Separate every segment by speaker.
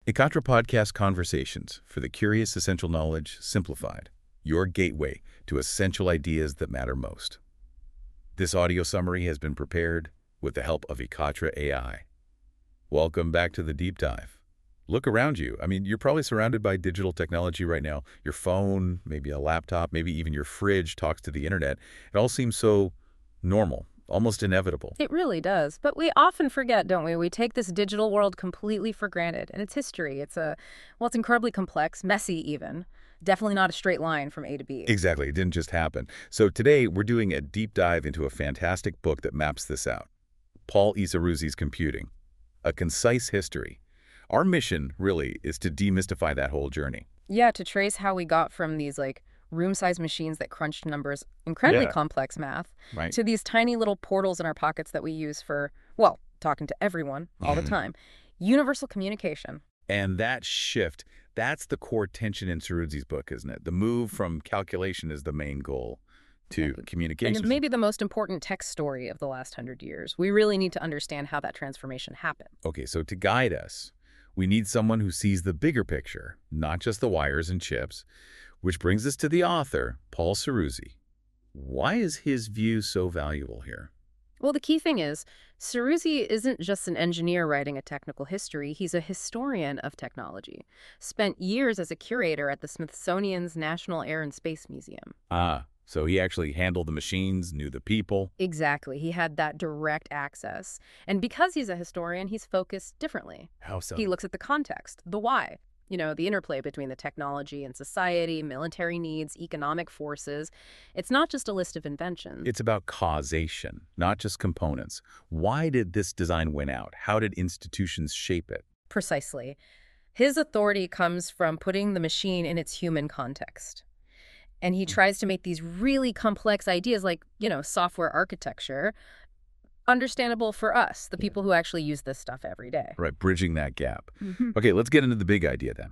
Speaker 1: Ekatra Podcast Conversations for the Curious Essential Knowledge Simplified, your gateway to essential ideas that matter most. This audio summary has been prepared with the help of Ekatra AI. Welcome back to the deep dive. Look around you. You're probably surrounded by digital technology right now. Your phone, maybe a laptop, maybe even your fridge talks to the internet. It all seems so normal, almost inevitable.
Speaker 2: It really does. But we often forget, don't we? We take this digital world completely for granted. And its history, it's incredibly complex, messy even. Definitely not a straight line from A to B.
Speaker 1: Exactly. It didn't just happen. So today we're doing a deep dive into a fantastic book that maps this out. Paul Esarruzi's Computing, A Concise History. Our mission, really, is to demystify that whole journey.
Speaker 2: Yeah, to trace how we got from these, room-sized machines that crunched numbers, incredibly complex math,
Speaker 1: Right.
Speaker 2: to these tiny little portals in our pockets that we use for, talking to everyone all the time. Universal communication.
Speaker 1: And that shift, that's the core tension in Esarruzi's book, isn't it? The move from calculation is the main goal to communication.
Speaker 2: And maybe the most important tech story of the last 100 years. We really need to understand how that transformation happened.
Speaker 1: Okay, so to guide us, we need someone who sees the bigger picture, not just the wires and chips, which brings us to the author, Paul Esarruzi. Why is his view so valuable here?
Speaker 2: Well, the key thing is, Esarruzi isn't just an engineer writing a technical history. He's a historian of technology. Spent years as a curator at the Smithsonian's National Air and Space Museum.
Speaker 1: So he actually handled the machines, knew the people.
Speaker 2: Exactly. He had that direct access. And because he's a historian, he's focused differently.
Speaker 1: How so?
Speaker 2: He looks at the context, the why. The interplay between the technology and society, military needs, economic forces. It's not just a list of inventions.
Speaker 1: It's about causation, not just components. Why did this design win out? How did institutions shape it?
Speaker 2: Precisely. His authority comes from putting the machine in its human context. And he tries to make these really complex ideas like, software architecture, understandable for us, the people who actually use this stuff every day.
Speaker 1: Right, bridging that gap. Okay, let's get into the big idea then.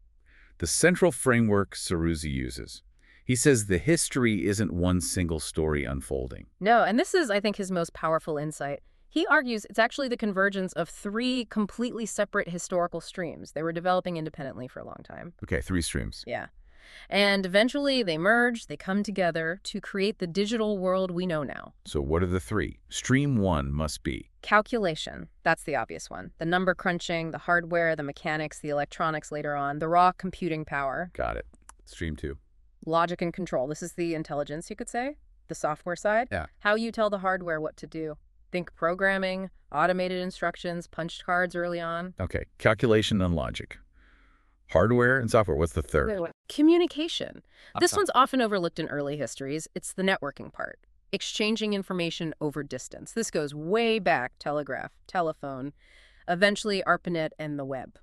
Speaker 1: The central framework Esarruzi uses. He says the history isn't one single story unfolding.
Speaker 2: No, and this is, I think, his most powerful insight. He argues it's actually the convergence of three completely separate historical streams. They were developing independently for a long time.
Speaker 1: Okay, 3 streams.
Speaker 2: Yeah. And eventually they merge, they come together to create the digital world we know now.
Speaker 1: So what are the 3? Stream 1 must be
Speaker 2: Calculation. That's the obvious one. The number crunching, the hardware, the mechanics, the electronics later on, the raw computing power.
Speaker 1: Got it. Stream 2.
Speaker 2: Logic and control. This is the intelligence, you could say, the software side.
Speaker 1: Yeah.
Speaker 2: How you tell the hardware what to do. Think programming, automated instructions, punched cards early on.
Speaker 1: Okay, calculation and logic. Hardware and software. What's the 3rd?
Speaker 2: Communication. This one's often overlooked in early histories. It's the networking part. Exchanging information over distance. This goes way back, telegraph, telephone, eventually ARPANET and the web.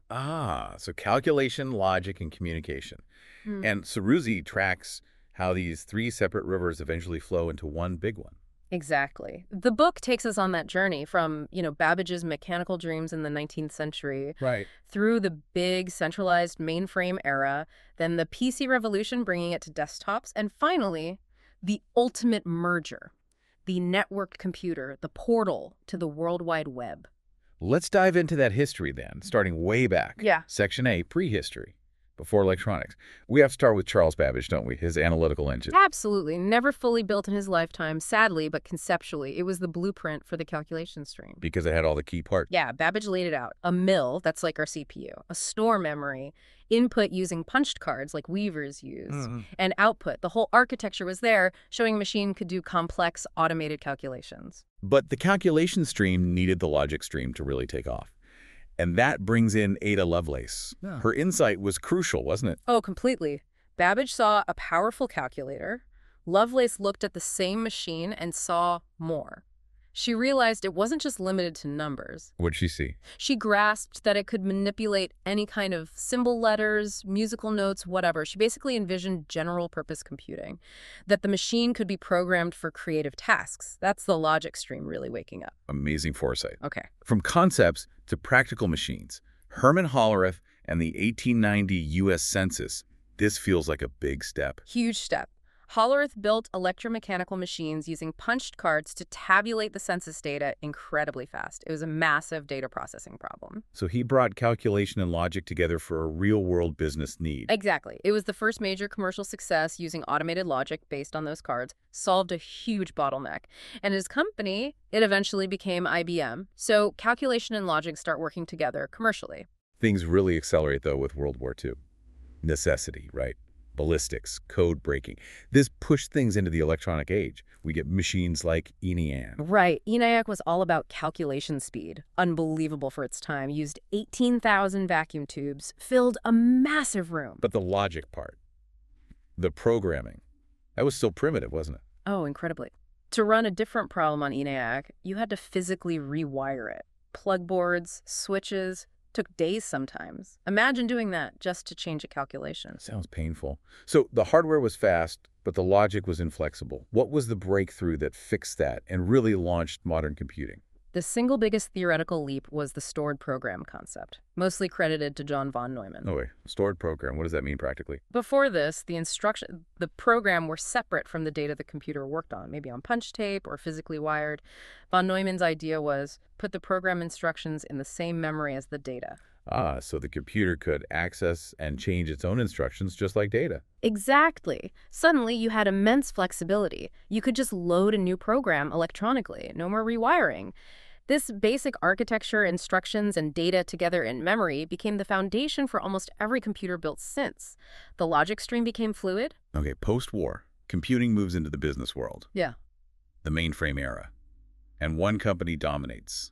Speaker 1: So calculation, logic, and communication. And Esarruzi tracks how these 3 separate rivers eventually flow into one big one.
Speaker 2: Exactly. The book takes us on that journey from, Babbage's mechanical dreams in the 19th century through the big centralized mainframe era, then the PC revolution bringing it to desktops, and finally, the ultimate merger, the networked computer, the portal to the World Wide Web.
Speaker 1: Let's dive into that history then, starting way back.
Speaker 2: Yeah.
Speaker 1: Section A, prehistory, before electronics. We have to start with Charles Babbage, don't we? His analytical engine.
Speaker 2: Absolutely. Never fully built in his lifetime, sadly, but conceptually. It was the blueprint for the calculation stream.
Speaker 1: Because it had all the key parts.
Speaker 2: Yeah, Babbage laid it out. A mill, that's like our CPU, a store memory, input using punched cards like weavers used, and output. The whole architecture was there, showing a machine could do complex automated calculations.
Speaker 1: But the calculation stream needed the logic stream to really take off. And that brings in Ada Lovelace.
Speaker 3: Yeah.
Speaker 1: Her insight was crucial, wasn't it?
Speaker 2: Oh, completely. Babbage saw a powerful calculator. Lovelace looked at the same machine and saw more. She realized it wasn't just limited to numbers.
Speaker 1: What'd she see?
Speaker 2: She grasped that it could manipulate any kind of symbol letters, musical notes, whatever. She basically envisioned general-purpose computing, that the machine could be programmed for creative tasks. That's the logic stream really waking up.
Speaker 1: Amazing foresight.
Speaker 2: Okay.
Speaker 1: From concepts to practical machines, Herman Hollerith and the 1890 U.S. Census, this feels like a big step.
Speaker 2: Huge step. Hollerith built electromechanical machines using punched cards to tabulate the census data incredibly fast. It was a massive data processing problem.
Speaker 1: So he brought calculation and logic together for a real-world business need.
Speaker 2: Exactly. It was the first major commercial success using automated logic based on those cards, solved a huge bottleneck. And his company, it eventually became IBM. So calculation and logic start working together commercially.
Speaker 1: Things really accelerate, though, with World War II. Necessity, right? Ballistics, code breaking. This pushed things into the electronic age. We get machines like ENIAC.
Speaker 2: Right. ENIAC was all about calculation speed. Unbelievable for its time. Used 18,000 vacuum tubes, filled a massive room.
Speaker 1: But the logic part, the programming, that was still primitive, wasn't it?
Speaker 2: Oh, incredibly. To run a different problem on ENIAC, you had to physically rewire it. Plug boards, switches, took days sometimes. Imagine doing that just to change a calculation.
Speaker 1: Sounds painful. So the hardware was fast, but the logic was inflexible. What was the breakthrough that fixed that and really launched modern computing?
Speaker 2: The single biggest theoretical leap was the stored program concept, mostly credited to John von Neumann.
Speaker 1: Oh, wait. Stored program. What does that mean practically?
Speaker 2: Before this, the program were separate from the data the computer worked on, maybe on punch tape or physically wired. Von Neumann's idea was put the program instructions in the same memory as the data.
Speaker 1: Ah, so the computer could access and change its own instructions just like data.
Speaker 2: Exactly. Suddenly, you had immense flexibility. You could just load a new program electronically, no more rewiring. This basic architecture, instructions, and data together in memory became the foundation for almost every computer built since. The logic stream became fluid.
Speaker 1: Okay, post-war, computing moves into the business world.
Speaker 2: Yeah.
Speaker 1: The mainframe era. And one company dominates.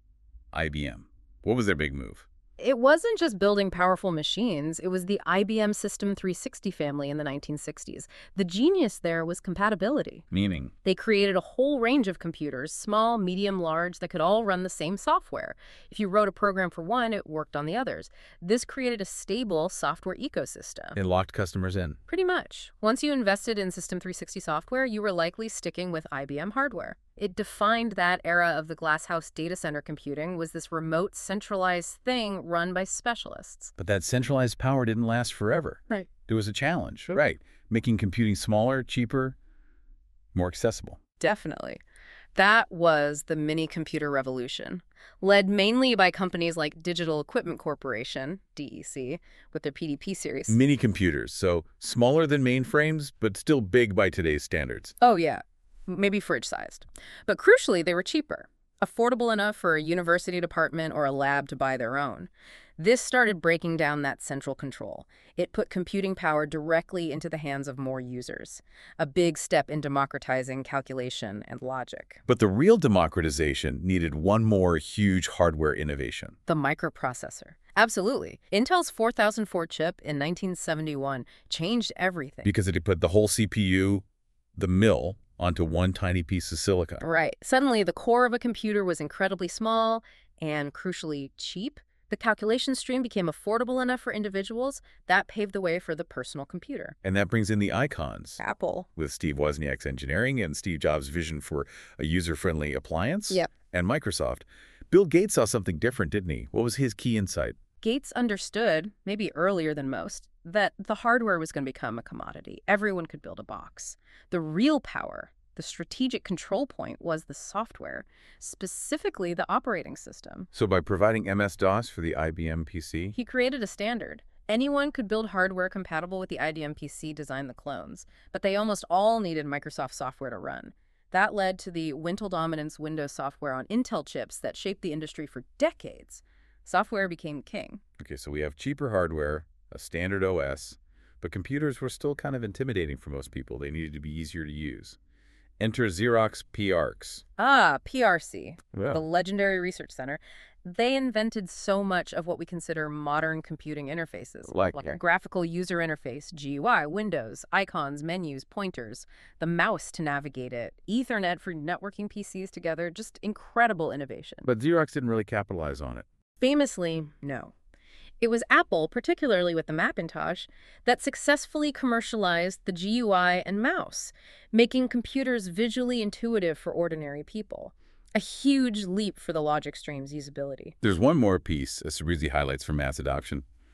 Speaker 1: IBM. What was their big move?
Speaker 2: It wasn't just building powerful machines. It was the IBM System 360 family in the 1960s. The genius there was compatibility.
Speaker 1: Meaning?
Speaker 2: They created a whole range of computers, small, medium, large, that could all run the same software. If you wrote a program for one, it worked on the others. This created a stable software ecosystem.
Speaker 1: It locked customers in.
Speaker 2: Pretty much. Once you invested in System 360 software, you were likely sticking with IBM hardware. It defined that era of the glasshouse data center computing was this remote, centralized thing run by specialists.
Speaker 1: But that centralized power didn't last forever.
Speaker 2: Right.
Speaker 1: There was a challenge, right? Making computing smaller, cheaper, more accessible.
Speaker 2: Definitely. That was the mini-computer revolution, led mainly by companies like Digital Equipment Corporation, DEC, with their PDP series.
Speaker 1: Mini computers, so smaller than mainframes, but still big by today's standards.
Speaker 2: Oh, yeah. Maybe fridge-sized. But crucially, they were cheaper, affordable enough for a university department or a lab to buy their own. This started breaking down that central control. It put computing power directly into the hands of more users, a big step in democratizing calculation and logic.
Speaker 1: But the real democratization needed one more huge hardware innovation.
Speaker 2: The microprocessor. Absolutely. Intel's 4004 chip in 1971 changed everything.
Speaker 1: Because it could put the whole CPU, the mill, onto one tiny piece of silicon.
Speaker 2: Right. Suddenly, the core of a computer was incredibly small and, crucially, cheap. The calculation stream became affordable enough for individuals. That paved the way for the personal computer.
Speaker 1: And that brings in the icons.
Speaker 2: Apple.
Speaker 1: With Steve Wozniak's engineering and Steve Jobs' vision for a user-friendly appliance.
Speaker 2: Yep.
Speaker 1: And Microsoft. Bill Gates saw something different, didn't he? What was his key insight?
Speaker 2: Gates understood, maybe earlier than most, that the hardware was going to become a commodity. Everyone could build a box. The real power, the strategic control point, was the software, specifically the operating system.
Speaker 1: So by providing MS-DOS for the IBM PC?
Speaker 2: He created a standard. Anyone could build hardware compatible with the IBM PC, design the clones, but they almost all needed Microsoft software to run. That led to the Wintel Dominance Windows software on Intel chips that shaped the industry for decades. Software became king.
Speaker 1: Okay, so we have cheaper hardware, a standard OS, but computers were still kind of intimidating for most people. They needed to be easier to use. Enter Xerox PARCs.
Speaker 2: Ah, PRC,
Speaker 1: Yeah.
Speaker 2: the legendary research center. They invented so much of what we consider modern computing interfaces,
Speaker 1: Like
Speaker 2: a graphical user interface, GUI, windows, icons, menus, pointers, the mouse to navigate it, Ethernet for networking PCs together, just incredible innovation.
Speaker 1: But Xerox didn't really capitalize on it.
Speaker 2: Famously, no. It was Apple, particularly with the Macintosh, that successfully commercialized the GUI and mouse, making computers visually intuitive for ordinary people. A huge leap for the logic stream's usability.
Speaker 1: There's one more piece Cirizi highlights for mass adoption.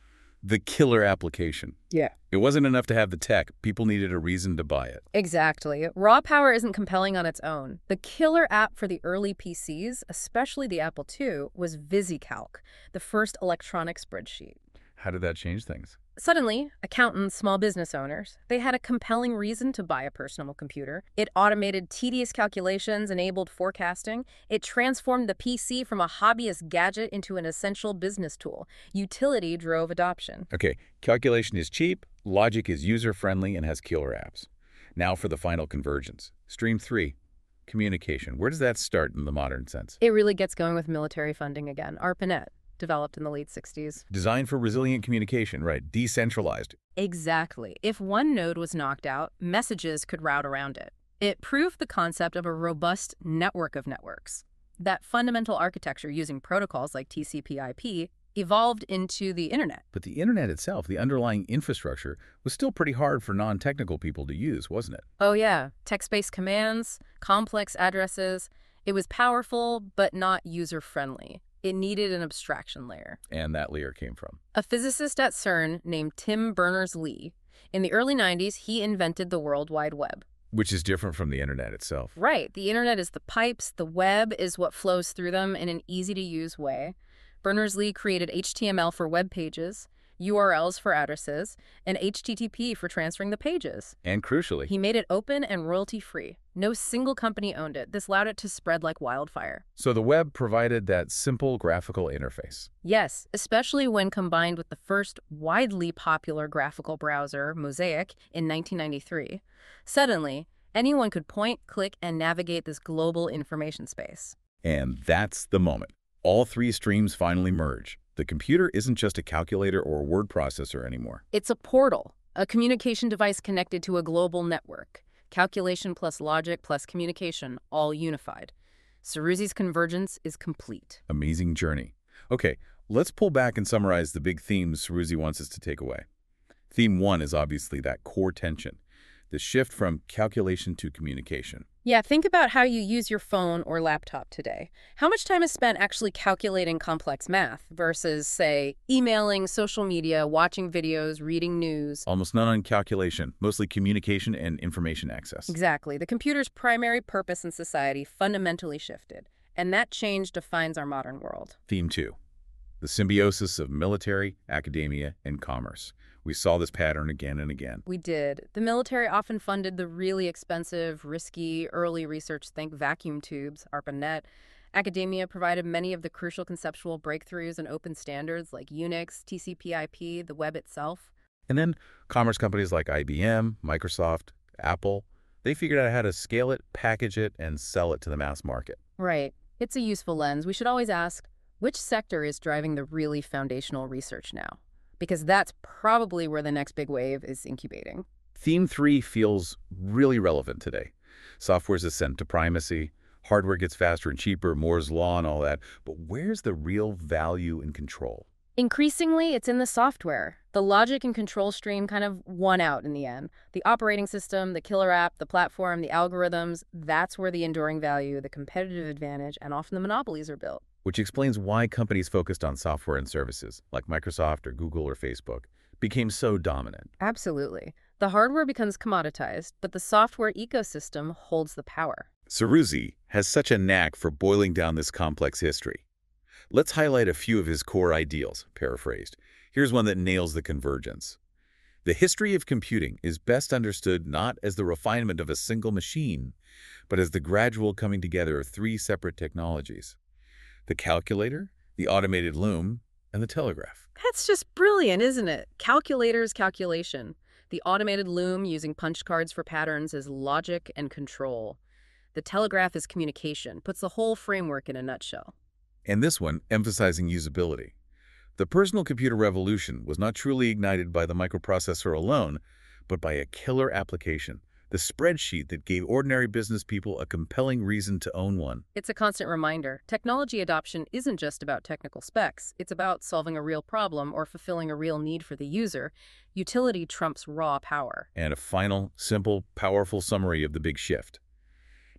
Speaker 1: The killer application.
Speaker 2: Yeah.
Speaker 1: It wasn't enough to have the tech. People needed a reason to buy it.
Speaker 2: Exactly. Raw power isn't compelling on its own. The killer app for the early PCs, especially the Apple II, was VisiCalc, the first electronic spreadsheet.
Speaker 1: How did that change things?
Speaker 2: Suddenly, accountants, small business owners, they had a compelling reason to buy a personal computer. It automated tedious calculations, enabled forecasting. It transformed the PC from a hobbyist gadget into an essential business tool. Utility drove adoption.
Speaker 1: Okay, calculation is cheap, logic is user-friendly, and has killer apps. Now for the final convergence. Stream 3, communication. Where does that start in the modern sense?
Speaker 2: It really gets going with military funding again. ARPANET, developed in the late 60s.
Speaker 1: Designed for resilient communication, right? Decentralized.
Speaker 2: Exactly. If one node was knocked out, messages could route around it. It proved the concept of a robust network of networks. That fundamental architecture using protocols like TCP/IP evolved into the internet.
Speaker 1: But the internet itself, the underlying infrastructure, was still pretty hard for non-technical people to use, wasn't it?
Speaker 2: Oh yeah, text-based commands, complex addresses. It was powerful, but not user-friendly. It needed an abstraction layer.
Speaker 1: And that layer came from?
Speaker 2: A physicist at CERN named Tim Berners-Lee. In the early 90s, he invented the World Wide Web.
Speaker 1: Which is different from the internet itself.
Speaker 2: Right. The internet is the pipes. The web is what flows through them in an easy-to-use way. Berners-Lee created HTML for web pages, URLs for addresses, and HTTP for transferring the pages.
Speaker 1: And crucially,
Speaker 2: He made it open and royalty-free. No single company owned it. This allowed it to spread like wildfire.
Speaker 1: so the web provided that simple graphical interface.
Speaker 2: Yes, especially when combined with the first widely popular graphical browser, Mosaic, in 1993. Suddenly, anyone could point, click, and navigate this global information space.
Speaker 1: And that's the moment. All three streams finally merge. The computer isn't just a calculator or a word processor anymore.
Speaker 2: It's a portal, a communication device connected to a global network. Calculation plus logic plus communication, all unified. Ceruzzi's convergence is complete.
Speaker 1: Amazing journey. Okay, let's pull back and summarize the big themes Ceruzzi wants us to take away. Theme 1 is obviously that core tension, the shift from calculation to communication.
Speaker 2: Yeah, think about how you use your phone or laptop today. How much time is spent actually calculating complex math versus, say, emailing, social media, watching videos, reading news?
Speaker 1: Almost none on calculation, mostly communication and information access.
Speaker 2: Exactly. The computer's primary purpose in society fundamentally shifted, and that change defines our modern world.
Speaker 1: Theme 2, the symbiosis of military, academia, and commerce. We saw this pattern again and again.
Speaker 2: We did. The military often funded the really expensive, risky, early research, think vacuum tubes, ARPANET. Academia provided many of the crucial conceptual breakthroughs and open standards like Unix, TCP/IP, the web itself.
Speaker 1: And then commerce companies like IBM, Microsoft, Apple, they figured out how to scale it, package it, and sell it to the mass market.
Speaker 2: Right. It's a useful lens. We should always ask, which sector is driving the really foundational research now? Because that's probably where the next big wave is incubating.
Speaker 1: Theme 3 feels really relevant today. Software's ascent to primacy, hardware gets faster and cheaper, Moore's law and all that. But where's the real value and control?
Speaker 2: Increasingly, it's in the software. The logic and control stream kind of won out in the end. The operating system, the killer app, the platform, the algorithms, that's where the enduring value, the competitive advantage, and often the monopolies are built.
Speaker 1: Which explains why companies focused on software and services, like Microsoft or Google or Facebook, became so dominant.
Speaker 2: Absolutely. The hardware becomes commoditized, but the software ecosystem holds the power.
Speaker 1: Ceruzzi has such a knack for boiling down this complex history. Let's highlight a few of his core ideals, paraphrased. Here's one that nails the convergence. The history of computing is best understood not as the refinement of a single machine, but as the gradual coming together of three separate technologies: the calculator, the automated loom, and the telegraph.
Speaker 2: That's just brilliant, isn't it? Calculator's calculation. The automated loom using punch cards for patterns is logic and control. The telegraph is communication, puts the whole framework in a nutshell.
Speaker 1: And this one emphasizing usability. The personal computer revolution was not truly ignited by the microprocessor alone, but by a killer application, the spreadsheet that gave ordinary business people a compelling reason to own one.
Speaker 2: It's a constant reminder. Technology adoption isn't just about technical specs. It's about solving a real problem or fulfilling a real need for the user. Utility trumps raw power.
Speaker 1: And a final, simple, powerful summary of the big shift.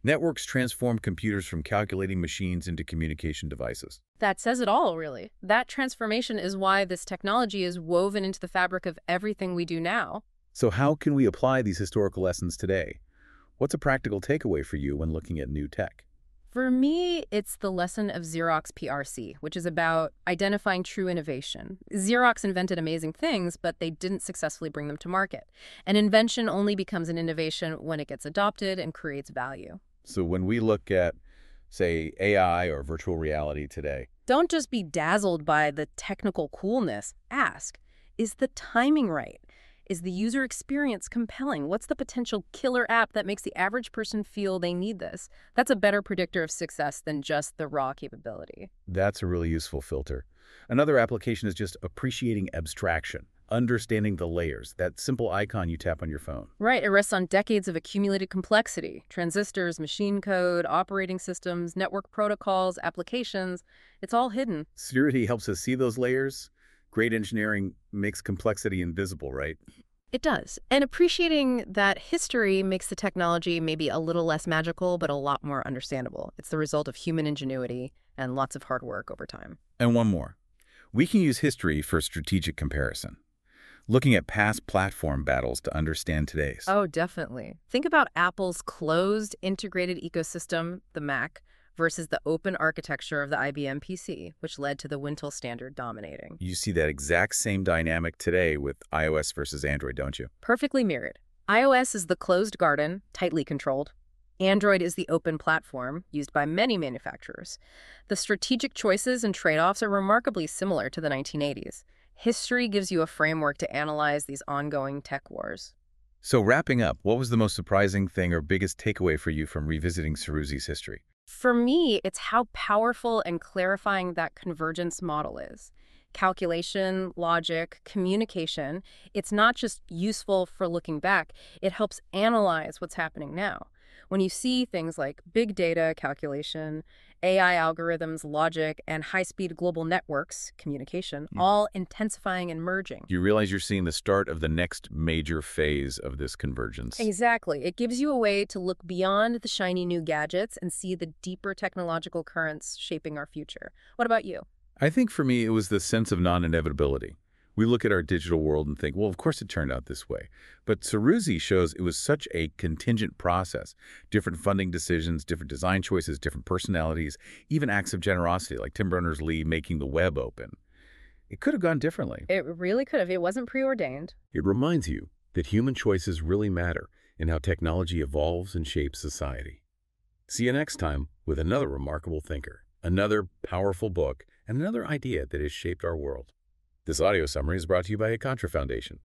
Speaker 1: Networks transformed computers from calculating machines into communication devices.
Speaker 2: That says it all, really. That transformation is why this technology is woven into the fabric of everything we do now.
Speaker 1: So how can we apply these historical lessons today? What's a practical takeaway for you when looking at new tech?
Speaker 2: For me, it's the lesson of Xerox PRC, which is about identifying true innovation. Xerox invented amazing things, but they didn't successfully bring them to market. An invention only becomes an innovation when it gets adopted and creates value.
Speaker 1: So when we look at, say, AI or virtual reality today,
Speaker 2: don't just be dazzled by the technical coolness. Ask, is the timing right? Is the user experience compelling? What's the potential killer app that makes the average person feel they need this? That's a better predictor of success than just the raw capability.
Speaker 1: That's a really useful filter. Another application is just appreciating abstraction, understanding the layers, that simple icon you tap on your phone.
Speaker 2: Right, it rests on decades of accumulated complexity. Transistors, machine code, operating systems, network protocols, applications. It's all hidden.
Speaker 1: Security helps us see those layers. Great engineering makes complexity invisible, right?
Speaker 2: It does. And appreciating that history makes the technology maybe a little less magical, but a lot more understandable. It's the result of human ingenuity and lots of hard work over time.
Speaker 1: And one more. We can use history for strategic comparison, looking at past platform battles to understand today's.
Speaker 2: Oh, definitely. Think about Apple's closed, integrated ecosystem, the Mac, versus the open architecture of the IBM PC, which led to the Wintel standard dominating.
Speaker 1: You see that exact same dynamic today with iOS versus Android, don't you?
Speaker 2: Perfectly mirrored. iOS is the closed garden, tightly controlled. Android is the open platform, used by many manufacturers. The strategic choices and trade-offs are remarkably similar to the 1980s. History gives you a framework to analyze these ongoing tech wars.
Speaker 1: So wrapping up, what was the most surprising thing or biggest takeaway for you from revisiting Ceruzzi's history?
Speaker 2: For me, it's how powerful and clarifying that convergence model is. Calculation, logic, communication, it's not just useful for looking back, it helps analyze what's happening now. When you see things like big data calculation, AI algorithms, logic, and high-speed global networks, communication, all intensifying and merging.
Speaker 1: You realize you're seeing the start of the next major phase of this convergence.
Speaker 2: Exactly. It gives you a way to look beyond the shiny new gadgets and see the deeper technological currents shaping our future. What about you?
Speaker 1: I think for me, it was the sense of non-inevitability. We look at our digital world and think, well, of course it turned out this way. But Ceruzzi shows it was such a contingent process. Different funding decisions, different design choices, different personalities, even acts of generosity like Tim Berners-Lee making the web open. It could have gone differently.
Speaker 2: It really could have. It wasn't preordained.
Speaker 1: It reminds you that human choices really matter in how technology evolves and shapes society. See you next time with another remarkable thinker, another powerful book, and another idea that has shaped our world. This audio summary is brought to you by Acontra Foundation.